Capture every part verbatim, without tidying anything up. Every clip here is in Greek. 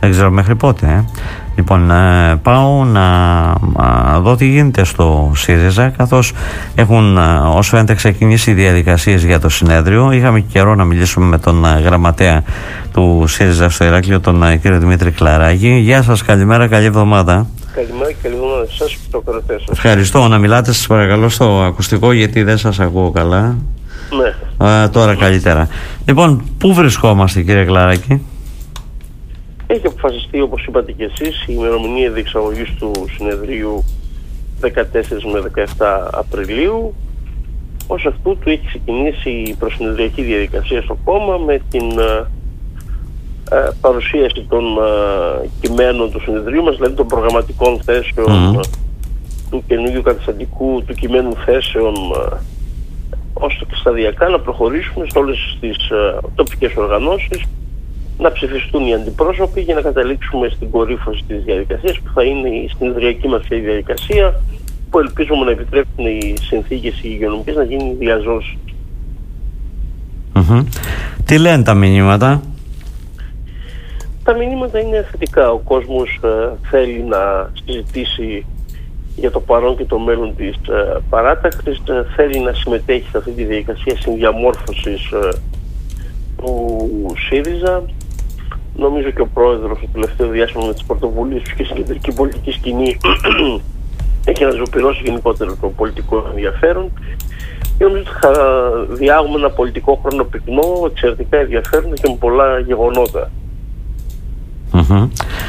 Δεν ξέρω μέχρι πότε. Ε. Λοιπόν, ε, πάω να ε, δω τι γίνεται στο ΣΥΡΙΖΑ, καθώς έχουν, ε, όσο φαίνεται, ξεκινήσει οι διαδικασίες για το συνέδριο. Είχαμε καιρό να μιλήσουμε με τον ε, γραμματέα του ΣΥΡΙΖΑ στο Ηράκλειο, τον ε, κύριο Δημήτρη Κλαράκη. Γεια σας, καλημέρα, καλή εβδομάδα. Καλημέρα και καλή εβδομάδα σε εσάς και το κρατέ σας. Ευχαριστώ. Να μιλάτε σας παρακαλώ στο ακουστικό, γιατί δεν σας ακούω καλά. Ναι. Α, τώρα καλύτερα. Λοιπόν, πού βρισκόμαστε, κύριε Κλαράκη? Έχει αποφασιστεί, όπως είπατε και εσείς, η ημερομηνία διεξαγωγής του συνεδρίου δεκατέσσερις με δεκαεπτά Απριλίου. Ως αυτού του έχει ξεκινήσει η προσυνεδριακή διαδικασία στο κόμμα με την ε, ε, παρουσίαση των ε, κειμένων του συνεδρίου μας, δηλαδή των προγραμματικών θέσεων mm. του καινούργιου καταστατικού, του κειμένου θέσεων, ε, ώστε και σταδιακά να προχωρήσουμε σε όλες τις ε, τοπικές οργανώσεις, να ψηφιστούν οι αντιπρόσωποι για να καταλήξουμε στην κορύφωση της διαδικασίας, που θα είναι η συνεδριακή μας διαδικασία, που ελπίζουμε να επιτρέπουν οι συνθήκες οι υγειονομικές να γίνει διαζώσεις. Mm-hmm. Τι λένε τα μηνύματα? Τα μηνύματα είναι θετικά. Ο κόσμος ε, θέλει να συζητήσει για το παρόν και το μέλλον της ε, παράταξης, ε, θέλει να συμμετέχει σε αυτή τη διαδικασία συνδιαμόρφωσης ε, του ΣΥΡΙΖΑ. Νομίζω και ο πρόεδρος το τελευταίο διάστημα με τις πρωτοβουλίες του και στην κεντρική πολιτική σκηνή έχει αναζωπηρώσει γενικότερα το πολιτικό ενδιαφέρον, και νομίζω ότι θα διάγουμε ένα πολιτικό χρόνο πυκνό, εξαιρετικά ενδιαφέρον και με πολλά γεγονότα. Mm-hmm.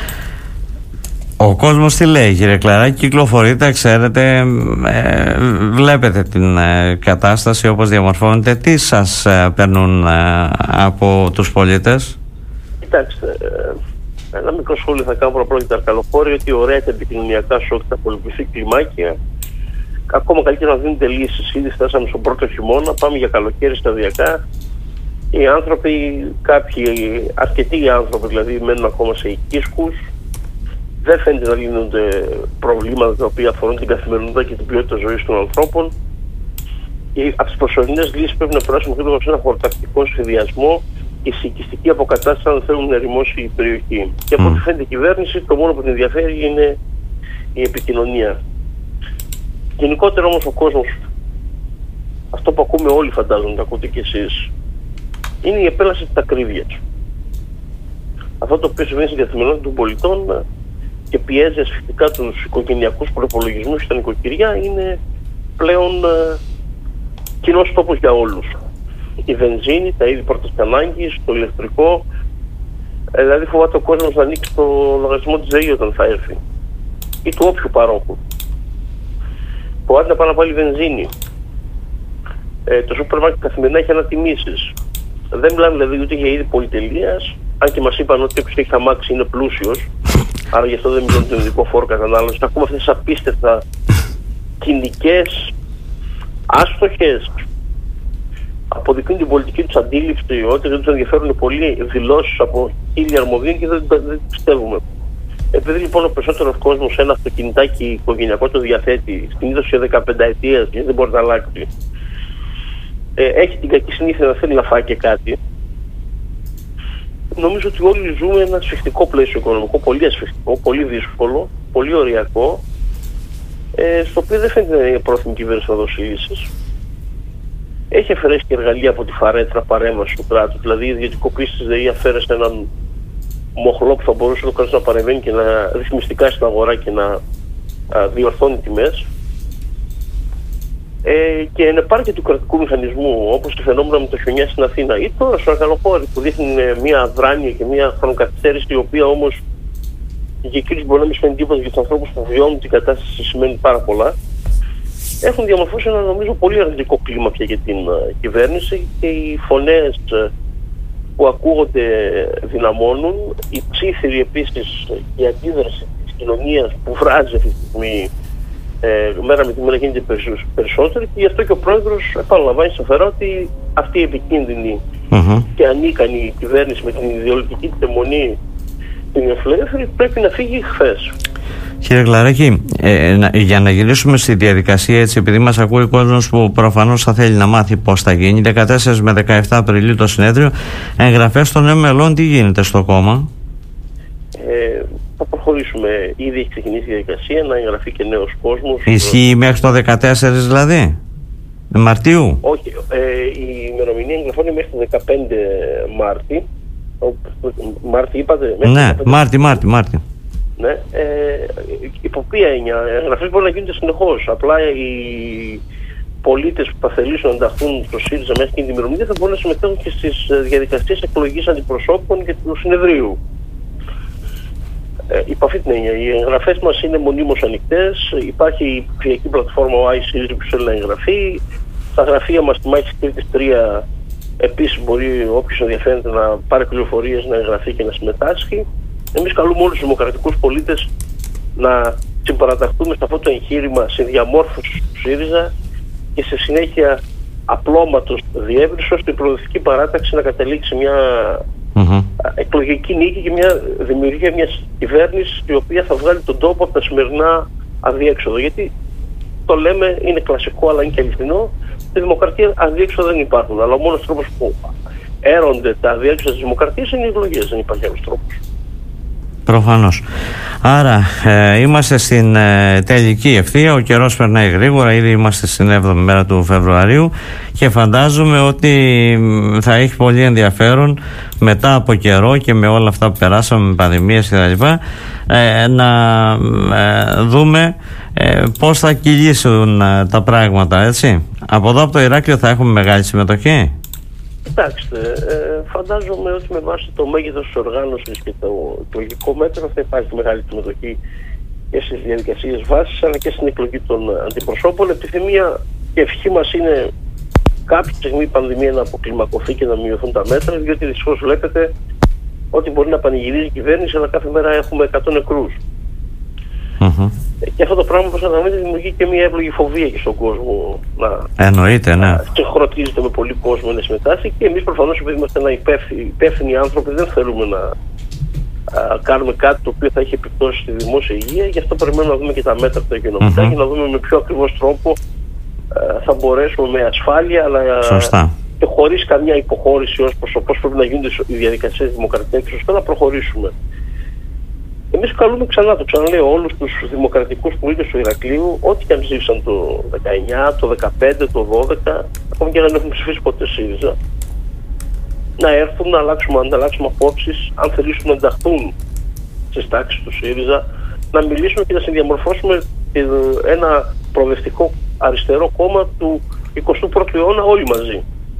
Ο κόσμος τι λέει, κύριε Κλαράκη? Κυκλοφορείτε, ξέρετε, ε, βλέπετε την ε, κατάσταση όπως διαμορφώνεται. Τι σας ε, παίρνουν ε, από τους πολίτες? Κοιτάξτε, ε, ένα μικρό σχόλιο θα κάνω πρώτα για τα αρκαλοφόρια, ότι ωραία τα επικοινωνιακά σοκ, τα πολυπληθή κλιμάκια, ακόμα καλύτερα να δίνετε λύσεις. Ήδη φτάσαμε στον πρώτο χειμώνα, πάμε για καλοκαίρι σταδιακά. Οι άνθρωποι, κάποιοι, αρκετοί άνθρωποι δηλαδή, μένουν ακόμα σε οικίσκους. Δεν φαίνεται να λύνονται προβλήματα τα οποία αφορούν την καθημερινότητα και την ποιότητα ζωής των ανθρώπων. Και από τις προσωρινές λύσεις πρέπει να περάσουμε γρήγορα σε ένα χωροτακτικό σχεδιασμό και σε οικιστική αποκατάσταση, αν θέλουμε να ερημώσει η περιοχή. Και από ό,τι φαίνεται η κυβέρνηση, το μόνο που την ενδιαφέρει είναι η επικοινωνία. Γενικότερα όμως ο κόσμος, αυτό που ακούμε όλοι φαντάζομαι, το ακούτε κι εσείς, είναι η επέλαση της ακρίβειας. Αυτό το οποίο συμβαίνει στην καθημερινότητα των πολιτών και πιέζει ασφυκτικά τους οικογενειακούς προϋπολογισμούς και τα νοικοκυριά είναι πλέον ε, κοινός τόπος για όλους. Η βενζίνη, τα είδη πρώτης ανάγκης, το ηλεκτρικό, ε, δηλαδή φοβάται ο κόσμος να ανοίξει το λογαριασμό της ΔΕΗ όταν θα έρθει, ή του όποιου παρόχου. Φοβάται να πάει να βάλει βενζίνη. Ε, το σούπερ μάρκετ καθημερινά έχει ανατιμήσεις. Δεν μιλάμε δηλαδή ούτε για είδη πολυτελείας, αν και μας είπαν ότι όποιος έχει αμάξι είναι πλούσιος, άρα γι' αυτό δεν μιλούν τον ειδικό φόρο κατανάλωσης. Ακούμε αυτές τις απίστευτα κοινικές, άστοχες, αποδεικνύουν την πολιτική τους αντίληψη, ότι δεν τους ενδιαφέρουν πολύ δηλώσεις από χίλια αρμοδίων και δεν, δεν, δεν πιστεύουμε. Επειδή λοιπόν ο περισσότερος κόσμος ένα αυτοκινητάκι οικογενειακό το διαθέτει, συνήθως σε δεκαπενταετίας, γιατί δεν μπορεί να αλλάξει, ε, έχει την κακή συνήθεια να θέλει να φάει και κάτι. Νομίζω ότι όλοι ζούμε ένα ασφιχτικό πλαίσιο οικονομικό, πολύ ασφιχτικό, πολύ δύσκολο, πολύ ωριακό, ε, στο οποίο δεν φαίνεται η πρόθυμη κυβέρνηση να δώσει λύσεις. Έχει αφαιρέσει και εργαλεία από τη φαρέτρα παρέμβαση του κράτους, δηλαδή η ιδιωτικοποίηση της ΔΕΗ αφαίρεσε έναν μοχλό που θα μπορούσε το κράτος να παρεμβαίνει και να ρυθμιστικά στην αγορά και να α, διορθώνει τιμές. Ε, και εν επάρκεια του κρατικού μηχανισμού, όπως το φαινόμενο με το χιονιά στην Αθήνα ή τώρα στο Αρκαλοχώρι, που δείχνει μια αδράνεια και μια χρονοκαθυστέρηση, η οποία όμως για εκείνους μπορεί να μην σημαίνει τίποτα, για τους ανθρώπους που βιώνουν την κατάσταση σημαίνει πάρα πολλά, έχουν διαμορφώσει ένα νομίζω πολύ αρνητικό κλίμα πια για την uh, κυβέρνηση, και οι φωνές uh, που ακούγονται δυναμώνουν, η ψήφιρη επίσης, η αντίδραση της κοινωνίας που βράζει αυτή τη στιγμή ε, μέρα με τη μέρα γίνεται περισσότερη, και γι' αυτό και ο πρόεδρος επαναλαμβάνει σταθερά ότι αυτή η επικίνδυνη mm-hmm. και ανίκανη κυβέρνηση με την ιδεολογική της αιμονή την ελεύθερη πρέπει να φύγει χθες. Κύριε Κλαράκη, ε, να, για να γυρίσουμε στη διαδικασία, έτσι, επειδή μας ακούει ο κόσμος που προφανώς θα θέλει να μάθει πώς θα γίνει, δεκατέσσερις με δεκαεπτά Απριλίου το συνέδριο, εγγραφές των νέων μελών, τι γίνεται στο κόμμα? Ε, Ε, θα προχωρήσουμε. Ήδη έχει ξεκινήσει η διαδικασία να εγγραφεί και νέος κόσμος. Ισχύει μέχρι το δεκατέσσερα δηλαδή, Μαρτίου? Όχι, ε, η ημερομηνία εγγραφών είναι μέχρι το δεκαπέντε Μάρτη. Μάρτη είπατε? Ναι, Μάρτη, Μάρτη, Μάρτη. Ναι, ε, υπό ποια έννοια? Εγγραφές μπορεί να γίνονται συνεχώς. Απλά οι πολίτες που θα θελήσουν να ενταχθούν στο ΣΥΡΙΖΑ μέχρι και την ημερομηνία θα μπορούν να συμμετέχουν και στις διαδικασίες εκλογής αντιπροσώπων και του συνεδρίου. Ε, υπό αυτή την έννοια, οι εγγραφές μας είναι μονίμως ανοιχτές. Υπάρχει η ψηφιακή πλατφόρμα ο iSeries που θέλει να εγγραφεί. Στα γραφεία μας στη Μάχης Κρήτης τρία επίσης μπορεί όποιος ενδιαφέρεται να πάρει πληροφορίες, να εγγραφεί και να συμμετάσχει. Εμείς καλούμε όλους τους δημοκρατικούς πολίτες να συμπαραταχθούμε σε αυτό το εγχείρημα συνδιαμόρφωσης του ΣΥΡΙΖΑ και σε συνέχεια απλώματος διεύρυνσης, ώστε η προοδευτική παράταξη να καταλήξει μια mm-hmm. εκλογική νίκη και μια δημιουργία μιας κυβέρνησης η οποία θα βγάλει τον τόπο από τα σημερινά αδιέξοδο. Γιατί το λέμε, είναι κλασικό αλλά είναι και αληθινό, στη δημοκρατία αδιέξοδο δεν υπάρχουν. Αλλά ο μόνος τρόπος που έρονται τα αδιέξοδα της δημοκρατίας είναι οι εκλογές, δεν υπάρχει άλλος τρόπος. Προφανώς. Άρα ε, είμαστε στην ε, τελική ευθεία. Ο καιρός περνάει γρήγορα. Ήδη είμαστε στην έβδομη μέρα του Φεβρουαρίου και φαντάζομαι ότι θα έχει πολύ ενδιαφέρον μετά από καιρό και με όλα αυτά που περάσαμε, με πανδημίες κτλ. Ε, να ε, δούμε ε, πώς θα κυλήσουν ε, τα πράγματα, έτσι. Από εδώ από το Ηράκλειο θα έχουμε μεγάλη συμμετοχή. Κοιτάξτε, ε, φαντάζομαι ότι με βάση το μέγεθος της οργάνωσης και το εκλογικό μέτρο θα υπάρχει μεγάλη συμμετοχή και στις διαδικασίες βάσης αλλά και στην εκλογή των αντιπροσώπων. Επιθυμία και ευχή μας είναι κάποια στιγμή η πανδημία να αποκλιμακωθεί και να μειωθούν τα μέτρα, διότι δυστυχώς βλέπετε ότι μπορεί να πανηγυρίζει η κυβέρνηση αλλά κάθε μέρα έχουμε εκατό νεκρούς. Mm-hmm. Και αυτό το πράγμα, όπως αναμείνεται, δημιουργεί και μια εύλογη φοβία και στον κόσμο να εννοείται, ναι. συγχρονίζεται με πολύ κόσμο να συμμετάσχει. Και εμείς προφανώς, επειδή είμαστε ένα υπεύθυνοι, υπεύθυνοι άνθρωποι, δεν θέλουμε να α, κάνουμε κάτι το οποίο θα έχει επιπτώσει στη δημόσια υγεία. Γι' αυτό περιμένουμε να δούμε και τα μέτρα τα υγειονομικά mm-hmm. και να δούμε με ποιο ακριβώς τρόπο α, θα μπορέσουμε με ασφάλεια αλλά σωστά. Και χωρίς καμιά υποχώρηση ως προς το πώς πρέπει να γίνονται οι διαδικασίες δημοκρατικά και σωστά να προχωρήσουμε. Εμείς καλούμε ξανά, το ξαναλέω, όλους τους δημοκρατικούς πολίτες του Ηρακλείου, ό,τι και αν ζήσαν το δεκαεννιά, το δεκαπέντε, το δώδεκα, ακόμη και αν δεν έχουν ψηφίσει ποτέ ΣΥΡΙΖΑ, να έρθουν να αλλάξουμε, να αλλάξουμε απόψεις, αν θελήσουν να ενταχθούν στις τάξεις του ΣΥΡΙΖΑ, να μιλήσουμε και να συνδιαμορφώσουμε ένα προοδευτικό αριστερό κόμμα του εικοστού πρώτου αιώνα όλοι μαζί.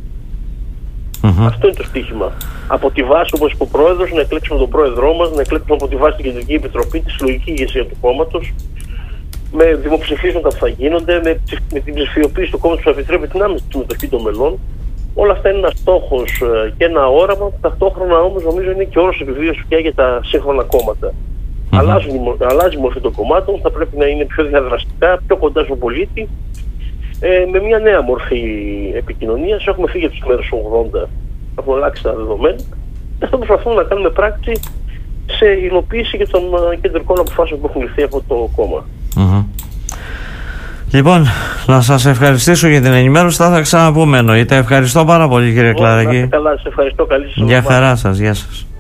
Mm-hmm. Αυτό είναι το στοίχημα. Από τη βάση, όπως είπε ο πρόεδρος, να εκλέξουμε τον πρόεδρό μας, να εκλέξουμε από τη βάση την Κεντρική Επιτροπή, τη συλλογική ηγεσία του κόμματος, με δημοψηφίσματα που θα γίνονται, με, με την ψηφιοποίηση του κόμματος που θα επιτρέπει την άμεση συμμετοχή των μελών. Όλα αυτά είναι ένας στόχος και ένα όραμα που ταυτόχρονα όμως νομίζω είναι και όρος επιβίωσης πια για τα σύγχρονα κόμματα. Mm-hmm. Αλλάζει, αλλάζει η μορφή των κομμάτων, θα πρέπει να είναι πιο διαδραστικά, πιο κοντά στον πολίτη. Ε, με μια νέα μορφή επικοινωνίας. Έχουμε φύγει από τις μέρες ογδόντα, έχουμε αλλάξει τα δεδομένα και αυτό προσπαθούμε να κάνουμε πράξη σε υλοποίηση και των κεντρικών αποφάσεων που έχουν ληφθεί από το κόμμα. Mm-hmm. Λοιπόν, να σας ευχαριστήσω για την ενημέρωση. Θα, θα ξαναπούμε εννοείται. Ευχαριστώ πάρα πολύ, κύριε Κλαράκη. Καλά, σας ευχαριστώ. Καλή σας. Γεια χαρά σας. Γεια σας.